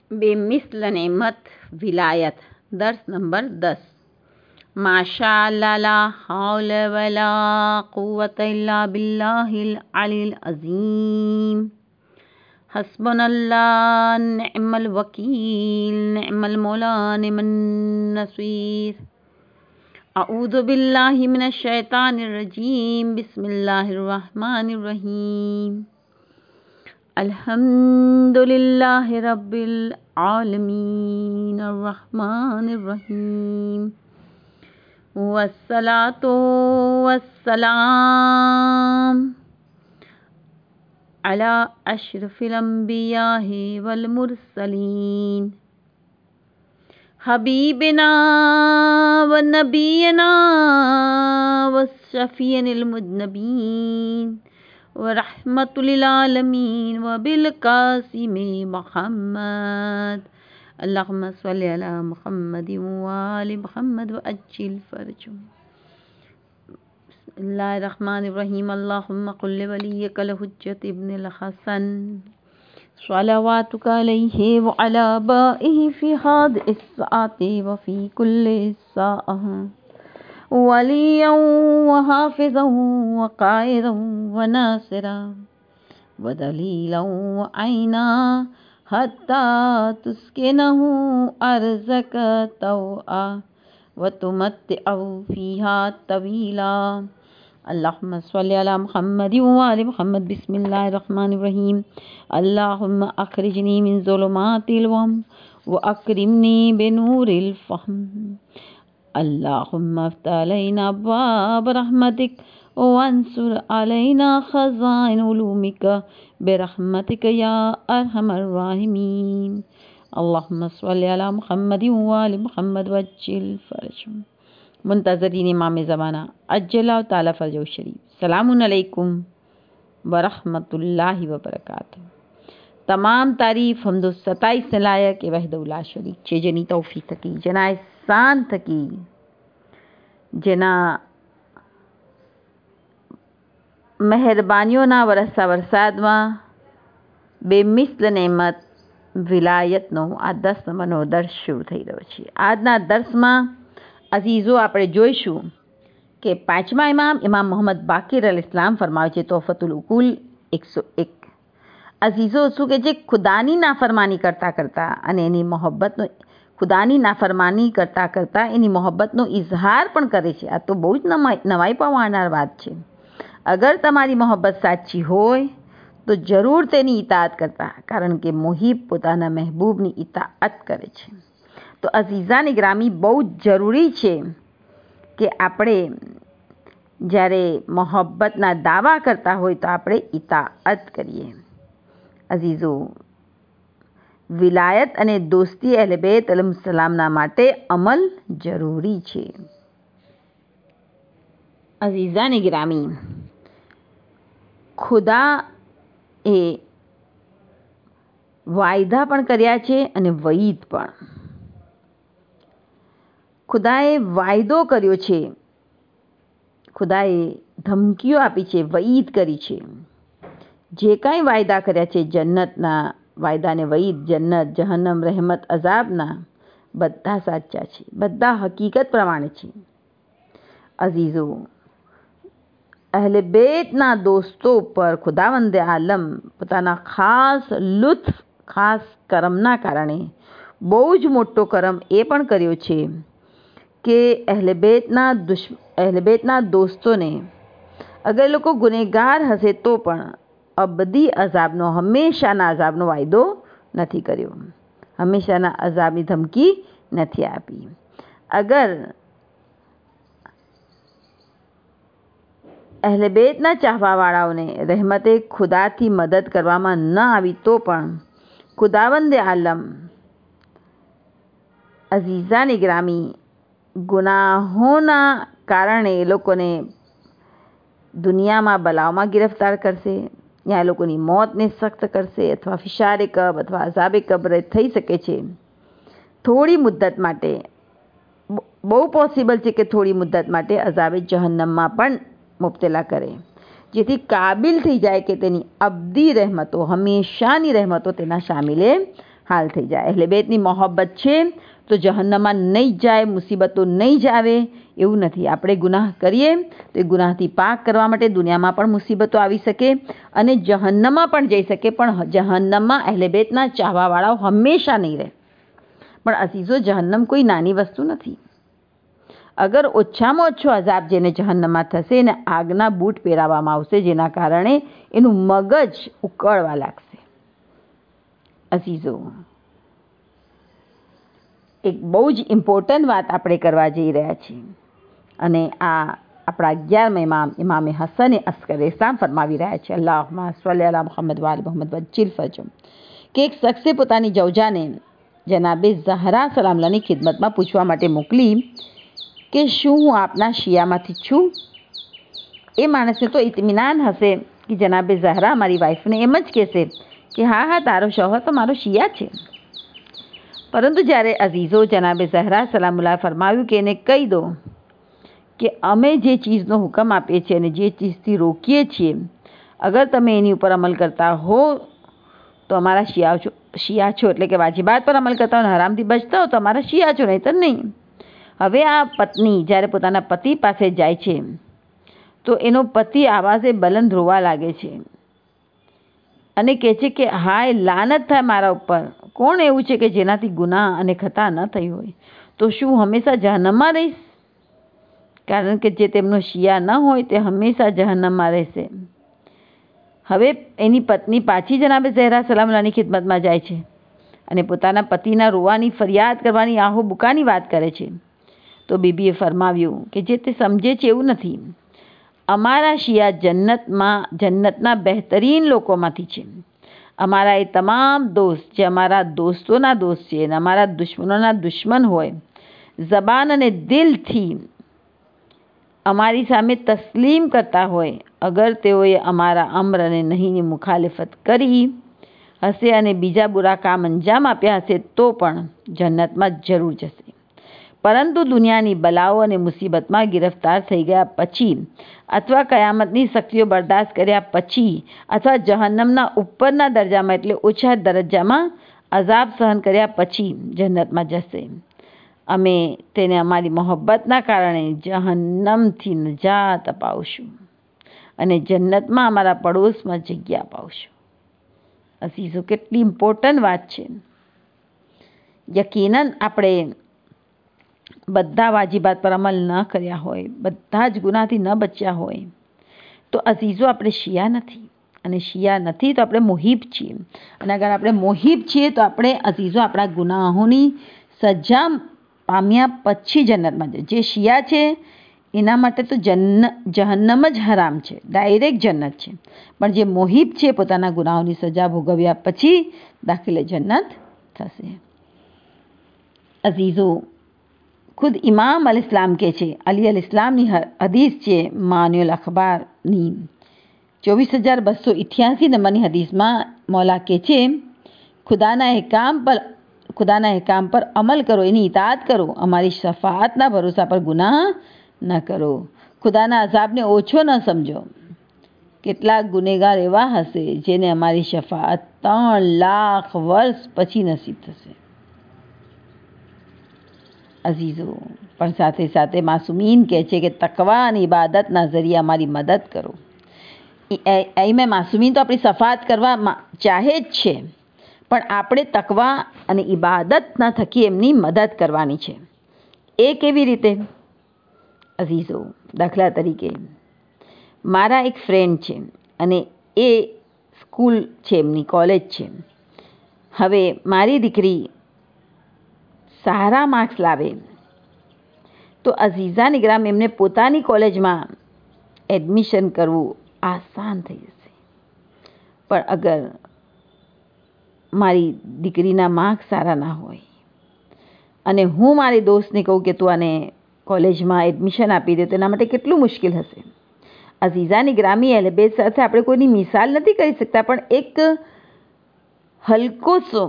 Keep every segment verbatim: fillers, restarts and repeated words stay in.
बेमिसल नेमत विलायत दर्स नंबर दस। माशाअल्लाह ला हौल वला कुव्वत इल्ला बिल्लाहिल अलील अज़ीम। हस्बुनल्लाह निअमल वकील निअमल मौला निअमन नसीर। अऊज़ु बिल्लाहि मिनश शैतानिर रजीम। बिस्मिल्लाहिर रहमानिर रहीम। अल्हम्दुलिल्लाहि रब्बिल आलमीन अर्रहमानिर रहीम। वस्सलातु वस्सलाम अला अशरफिल अंबियाहि वल मुरसलीन हबीबिना व नबीना व शफीअनिल मुज़नबीन व रहमतुल आलमीन व बिल कासिमी मुहम्मद। अल्लाहुम्मा सल्लि अला मुहम्मद व आलि मुहम्मद व अज्जिल फरजहुम। बिस्मिल्लाहिर रहमानिर रहीम। अल्लाहुम्मा कुल्लि वलियकल हुज्जत इब्नुल हसन सलवातुका अलैहि व अला आबाइहि फी हादिस सआति व फी कुल्लि साअह वलियन व हाफिज़न व काइदन व नासिरा व दलीलन व आइना हत्ता तुस्किनहु अर्ज़क तौआ व तुमत्तिअहु फ़ीहा तवीला। अल्लाहुम्मा सल्लि अला मुहम्मद व आलि मुहम्मद। बिस्मिल्लाहिर रहमानिर रहीम। अल्लाहुम्मा अखरिजनी मिन ज़ुलुमातिल वहम व अक्रिमनी बिनूरिल फ़हम। अल्लाहुम्मा अफ़्तह अलैना अब्वाब रहमतिक वंसुर अलैना खज़ाइन उलूमिक बिरहमतिक या अरहमर राहिमीन। अल्लाहुम्मा सल्लि अला मुहम्मद व आलि मुहम्मद वज्जिल फरजहुम। मुंतज़रीन इमाम ज़माना अज्जला ताला फरजहु शरीफ। सलामुन अलैकुम व रहमतुल्लाहि व बरकातुहू। तमाम तारीफ़ हम्दो सताइस लायक ए वहदहु ला शरीक छे, जेनी तौफीक थकी जेना एहसान थकी जेना મહેરબાનીઓના વરસતા વરસાદમાં બેમિસ્લ નેમત વિલાયતનો આ દસ નંબરનો દર્શ શરૂ થઈ રહ્યો છે। આજના દર્શમાં અઝીઝો આપણે જોઈશું કે પાંચમા ઇમામ ઇમામ મોહમ્મદ બાકીર અલ ઇસ્લામ ફરમાવે છે તોહફતુલ ઉકુલ એકસો એક। અઝીઝો શું કે જે ખુદાની નાફરમાની કરતાં કરતાં અને એની મોહબ્બતનો ખુદાની નાફરમાની કરતાં કરતાં એની મોહબ્બતનો ઇઝહાર પણ કરે છે। આ તો બહુ જ નવાઈ નવાઈ પામનાર વાત છે। અગર તમારી મોહબ્બત સાચી હોય તો જરૂર તેની ઇતાઅત કરતા, કારણ કે મુહિબ પોતાના મહેબૂબની ઇતાઅત કરે છે। તો અઝીઝાની ગ્રામી બહુ જ જરૂરી છે કે આપણે જ્યારે મોહબ્બતના દાવા કરતા હોય તો આપણે ઇતાઅત કરીએ। અઝીઝો, વિલાયત અને દોસ્તી અહલે બેત અલૈહિસ્સલામના માટે અમલ જરૂરી છે। અઝીઝાની ગ્રામી, ખુદા એ વાયદા પણ કર્યા છે અને વઈદ પણ। ખુદાએ વાયદો કર્યો છે, ખુદાએ ધમકીઓ આપી છે, વઈદ કરી છે। જે કાંઈ વાયદા કર્યા છે જન્નતના વાયદાને વઈદ, જન્નત, જહન્નમ, રહેમત, અઝાબના, બધા સાચા છે, બધા હકીકત પ્રમાણે છે। અઝીઝો, અહલે બેતના દોસ્તો પર ખુદાવંદે આલમ પોતાના ખાસ લુત્ફ, ખાસ કરમના કારણે બહુ જ મોટો કરમ એ પણ કર્યો છે કે અહલે બેતના દુશ્ અહલે બેતના દોસ્તોને અગર એ લોકો ગુનેગાર હશે તો પણ અબદી અઝાબનો, હંમેશાના અઝાબનો વાયદો નથી કર્યો, હંમેશાના અઝાબની ધમકી નથી આપી। અગર અહલે બેતના ચાહવાવાળાઓને રહેમતે ખુદાથી મદદ કરવામાં ન આવી તો પણ ખુદાવંદે આલમ અઝીઝાની ગ્રામી ગુનાહોના કારણે એ લોકોને દુનિયામાં બલાઓમાં ગિરફ્તાર કરશે, યા એ લોકોની મોતને સખ્ત કરશે, અથવા ફિશારે કબ અથવા અઝાબે કબ્ર થઈ શકે છે। થોડી મુદ્દત માટે, બહુ પોસિબલ છે કે થોડી મુદ્દત માટે અઝાબે જહન્નમમાં પણ મુબ્તલા કરે, જેથી કાબિલ થઈ જાય કે તેની અબદી રહેમતો, હંમેશાની રહેમતો તેના શામિલે હાલ થઈ જાય. અહેલે બેતની મોહબ્બત છે તો જહન્નમમાં નહીં જાય, મુસીબતો નહીં જ આવે એવું નથી. આપણે ગુનાહ કરીએ તો એ ગુનાહથી પાક કરવા માટે દુનિયામાં પણ મુસીબતો આવી શકે અને જહન્નમમાં પણ જઈ શકે, પણ જહન્નમમાં અહેલે બેતના ચાહવાવાળાઓ હંમેશા નહીં રહે. પણ અઝીઝો, જહન્નમ કોઈ નાની વસ્તુ નથી. અગર ઓછામાં ઓછો અઝાબ જેને જહન્નમમાં થશે એને આગના બૂટ પહેરાવવામાં આવશે, જેના કારણે એનું મગજ ઉકળવા લાગશે. અઝીઝો, એક બહુ જ ઇમ્પોર્ટન્ટ વાત આપણે કરવા જઈ રહ્યા છીએ અને આ આપણા અગિયારમા ઇમામ ઇમામે હસને અસ્કરે ઇસ્લામ ફરમાવી રહ્યા છે, અલ્લાહુમ્મા સલ્લી અલા મુહમ્મદ વાલ મુહમ્મદ વજ્જિલ ફજમ, કે એક શખ્સે પોતાની જવજાને જનાબે ઝહરા સલામલાની ખિદમતમાં પૂછવા માટે મોકલી કે શું હું આપના શિયામાંથી છું. એ માણસને તો ઇત્મીનાન હશે કે જનાબે ઝહરા મારી વાઈફને એમ જ કહેશે કે હા હા તારો શોહર તો મારો શિયા છે. પરંતુ જ્યારે અઝીઝો જનાબે ઝહરા સલામુલ્લાહ ફરમાવ્યું કે એને કહી દો કે અમે જે ચીજનો હુકમ આપીએ છીએ અને જે ચીજથી રોકીએ છીએ, અગર તમે એની ઉપર અમલ કરતા હો તો અમારા શિયા છો શિયા છો એટલે કે વાજિબાત પર અમલ કરતા હો, હરામથી બચતા હો તો અમારા શિયા છો, નહીં તો નહીં. હવે આ પત્ની જ્યારે પોતાના પતિ પાસે જાય છે તો એનો પતિ આવાજે બલંદ રોવા લાગે છે અને કહે છે કે હાય લાનત થાય મારા ઉપર, કોણ એવું છે કે જેનાથી ગુનાહ અને ખતા ન થઈ હોય, તો શું હંમેશા જહન્નમમાં રહીશ? કારણ કે જે તેમનો શિયા ન હોય તે હંમેશા જહન્નમમાં રહેશે. હવે એની પત્ની પાછી જનાબે ઝહરા સલામલાની ખિદમતમાં જાય છે અને પોતાના પતિના રોવાની ફરિયાદ કરવાની આહો બુકાની વાત કરે છે. તો બીબીએ ફરમાવ્યું કે જે તે સમજે છે એવું નથી, અમારા શિયા જન્નતમાં જન્નતના બહેતરીન લોકોમાંથી છે. અમારા એ તમામ દોસ્ત જે અમારા દોસ્તોના દોસ્ત છે અને અમારા દુશ્મનોના દુશ્મન હોય, જબાન અને દિલથી અમારી સામે તસ્લીમ કરતા હોય, અગર તેઓએ અમારા અમ્ર અને નહીંની મુખાલિફત કરી હશે અને બીજા બુરા કામ અંજામ આપ્યા હશે તો પણ જન્નતમાં જરૂર જશે. પરંતુ દુનિયાની બલાઓ અને મુસીબતમાં ગિરફ્તાર થઈ ગયા પછી અથવા કયામતની શક્તિઓ બરદાસ્ત કર્યા પછી અથવા જહન્નમના ઉપરના દરજામાં એટલે ઓછા દરજ્જામાં અઝાબ સહન કર્યા પછી જન્નતમાં જશે. અમે તેને અમારી મોહબ્બતના કારણે જહન્નમથી નજાત અપાવશું અને જન્નતમાં અમારા પડોશમાં જગ્યા અપાવશું. અઝીઝો, કેટલી ઇમ્પોર્ટન્ટ વાત છે. યકીનન આપણે બધા વાજિબાત પર અમલ ન કર્યા હોય, બધા જ ગુનાહથી ન બચ્યા હોય તો અઝીઝો આપણે શિયા નથી, અને શિયા નથી તો આપણે મોહિબ છીએ, અને અગર આપણે મોહિબ છીએ તો આપણે અઝીઝો આપણા ગુનાહોની સજા પામ્યા પછી જન્નતમાં જાય. જે શિયા છે એના માટે તો જન્ન જહન્નમ જ હરામ છે, ડાયરેક્ટ જન્નત છે, પણ જે મોહિબ છે પોતાના ગુનાહોની સજા ભોગવ્યા પછી દાખિલે જન્નત થશે. અઝીઝો, ખુદ ઇમામ અલ ઇસ્લામ કહે છે, અલી અલ ઇસ્લામની હદીસ છે માન્યુલ અખબારની ચોવીસ હજાર બસો ઇઠ્યાસી નંબરની હદીસમાં મૌલા કહે છે, ખુદાના અહેકામ પર ખુદાના અહેકામ પર અમલ કરો, એની ઇતાઅત કરો, અમારી શફાઅતના ભરોસા પર ગુનાહ ન કરો, ખુદાના અઝાબને ઓછો ન સમજો. કેટલાક ગુનેગાર એવા હશે જેને અમારી શફાઅત ત્રણ લાખ વર્ષ પછી નસીબ થશે. અઝીઝો, પણ સાથે સાથે માસુમીન કહે છે કે તકવા અને ઇબાદતના જરિયા અમારી મદદ કરો. એમાં માસુમીન તો આપણી સફાત કરવા ચાહે જ છે, પણ આપણે તકવા અને ઇબાદતના થકી એમની મદદ કરવાની છે. એ કેવી રીતે? અઝીઝો, દાખલા તરીકે મારા એક ફ્રેન્ડ છે અને એ સ્કૂલ છે, એમની કોલેજ છે. હવે મારી દીકરી સારા માર્ક્સ લાવે તો અઝીઝા નિગ્રામ એમને પોતાની કોલેજમાં એડમિશન કરવું આસાન થઈ જશે. પણ અગર મારી દીકરીના માર્ક્સ સારા ના હોય અને હું મારી દોસ્તને કહું કે તું આને કોલેજમાં એડમિશન આપી દે તો એના માટે કેટલું મુશ્કેલ હશે. અઝીઝાની ગ્રામી અહેલબેત સાથે આપણે કોઈની મિસાલ નથી કરી શકતા, પણ એક હલકો સો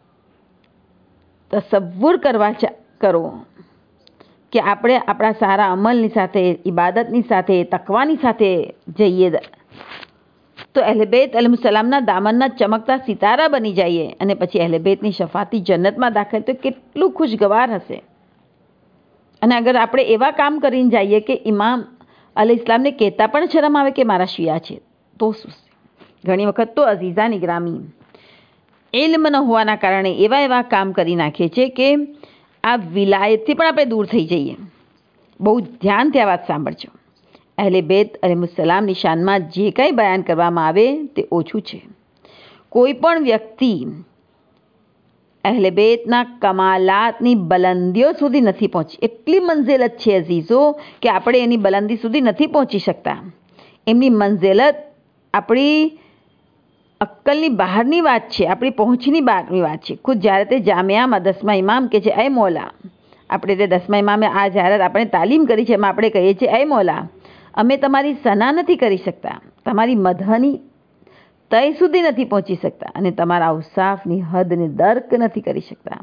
તસવ્વુર કરવા કરો કે આપણે આપણા સારા અમલની સાથે, ઇબાદતની સાથે, તકવાની સાથે જઈએ તો અહેલે બેત અલૈહિસ્સલામના દામનના ચમકતા સિતારા બની જઈએ અને પછી અહેલે બેતની શફાતી જન્નતમાં દાખલ, તો કેટલું ખુશગવાર હશે. અને અગર આપણે એવા કામ કરીને જઈએ કે ઇમામ અલૈહિસ્સલામને કહેતા પણ શરમ આવે કે મારા શિયા છે, તો શું? ઘણી વખત તો અઝીઝાની ગ્રામી ઇલ્મ ન હોવાના કારણે એવા એવા કામ કરી નાખીએ છીએ કે આ વિલાયતથી પણ આપણે દૂર થઈ જઈએ. બહુ ધ્યાનથી આ વાત સાંભળજો. અહેલે બેત અલૈહિસ્સલામની શાનમાં જે કંઈ બયાન કરવામાં આવે તે ઓછું છે. કોઈ પણ વ્યક્તિ અહેલે બેતના કમાલાતની બલંદીઓ સુધી નથી પહોંચી. એટલી મંઝિલત છે અઝીઝો કે આપણે એની બલંદી સુધી નથી પહોંચી શકતા. એમની મંઝિલત આપણી અક્કલની બહારની વાત છે, આપણી પહોંચની બહારની વાત છે. ખુદ જ્યારે તે જામિયામાં દસમા ઇમામ કે છે, અય મોલા, આપણે તે દસમા ઇમામે આ જ્યારે આપણે તાલીમ કરી છે એમાં આપણે કહીએ છીએ, અય મોલા, અમે તમારી સના નથી કરી શકતા, તમારી મધની તય સુધી નથી પહોંચી શકતા અને તમારા અવસાફની હદને દર્ક નથી કરી શકતા.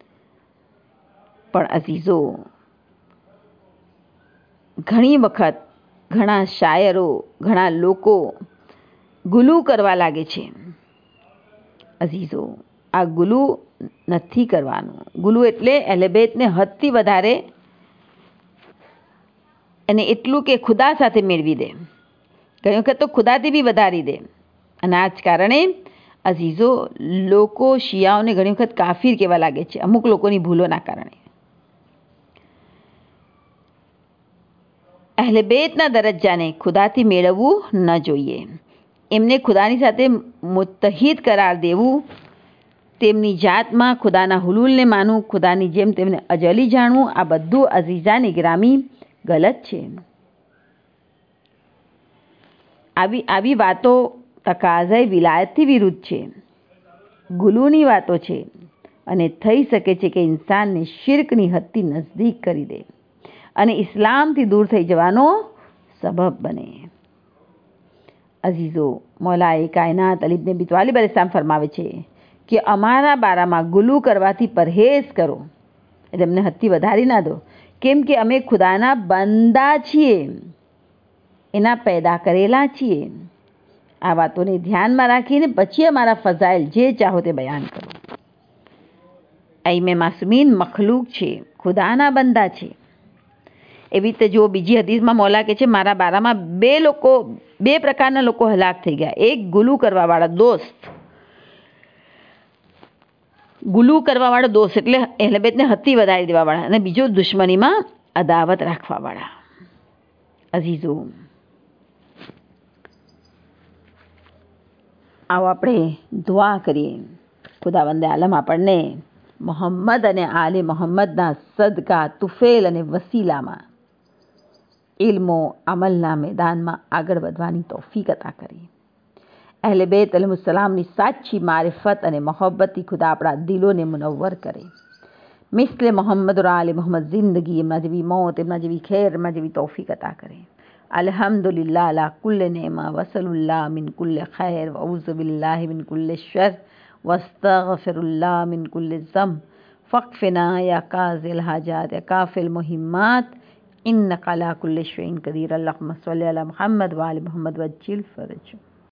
પણ અઝીઝો, ઘણી વખત ઘણા શાયરો, ઘણા લોકો ગુલુ કરવા લાગે છે. અઝીઝો, આ ગુલુ નથી કરવાનું. ગુલુ એટલે અહેલે બેતને હદથી વધારે અને એટલું કે ખુદા સાથે મેળવી દે, ઘણી વખત તો ખુદાથી બી વધારી દે. અને આ જ કારણે અઝીઝો, લોકો શિયાઓને ઘણી વખત કાફિર કહેવા લાગે છે, અમુક લોકોની ભૂલોના કારણે. અહેલે બેતના દરજ્જાને ખુદાથી મેળવવું ન જોઈએ. એમને ખુદાની સાથે મુત્તહિદ કરાર દેવું, તેમની જાતમાં ખુદાના હુલુલને માનવું, ખુદાની જેમ તેમને અજલી જાણવું, આ બધું અઝીઝાની ગ્રામી ગલત છે. આવી આવી વાતો તકાઝાએ વિલાયતથી વિરુદ્ધ છે, ગુલુની વાતો છે અને થઈ શકે છે કે ઇન્સાનને શિર્કની હદથી નજદીક કરી દે અને ઇસ્લામથી દૂર થઈ જવાનો સબબ બને. અઝીઝો, મૌલાએ કાયનાત અલી ઇબ્ન અબી તાલિબ અલૈહિસ્સલામ ફરમાવે છે કે અમારા બારામાં ગુલુ કરવાથી પરહેઝ કરો, એટલે અમને હદથી વધારી ના દો, કેમ કે અમે ખુદાના બંદા છીએ, એના પેદા કરેલા છીએ. આ વાતોને ધ્યાનમાં રાખીને પછી અમારા ફઝાઇલ જે ચાહો તે બયાન કરો. અઈમે માસૂમીન મખલૂક છે, ખુદાના બંદા છે. એવી રીતે જો બીજી હદીસમાં મૌલા કહે છે, મારા બારામાં બે લોકો બે પ્રકારના લોકો હલાક થઈ ગયા. એક ગુલુ કરવાવાળા દોસ્ત, ગુલુ કરવાવાળા દોસ્ત એટલે અહેલે બેતને હદથી વધારી દેવાવાળા, અને બીજો દુશ્મનીમાં અદાવત રાખવાવાળા. અઝીઝો, આવો આપણે દુઆ કરીએ, ખુદાવંદે આલમ આપણને મોહમ્મદ અને આલે મોહમ્મદના સદકા, તુફેલ અને વસીલામાં ઇલ્મો અમલના મેદાનમાં આગળ વધવાની તૌફીક અતા કરી. અહેલે બેત અલૈહિસ્સલામની સાચી મારિફત અને મોહબ્બતથી ખુદા આપણા દિલોને મુનવ્વર કરે. મિસ્લે મોહમ્મદ और આલે મોહમ્મદ જિંદગી, એમના જેવી મોત, એમના જેવી ખેર, એમના જેવી તૌફીક અતા કરે. અલ્હમ્દુલિલ્લાહ અલા કુલ્લ નેમા વસલુલ્લાહ મિન કુલ્લ ખૈર વઉઝુ બિલ્લાહ મિન કુલ્લ શર વસ્તગફિરુલ્લાહ મિન કુલ્લ ઝમ ફક્ફિના યા કાઝિલ હાજાત યા કાફિલ મુહિમ્માત ઇન્નકા અલા કુલ્li શૈઇન કદીર. અલ્લાहुम्मा सल्लि अला मुहम्मद व आले मुहम्मद वज्जिल फरज.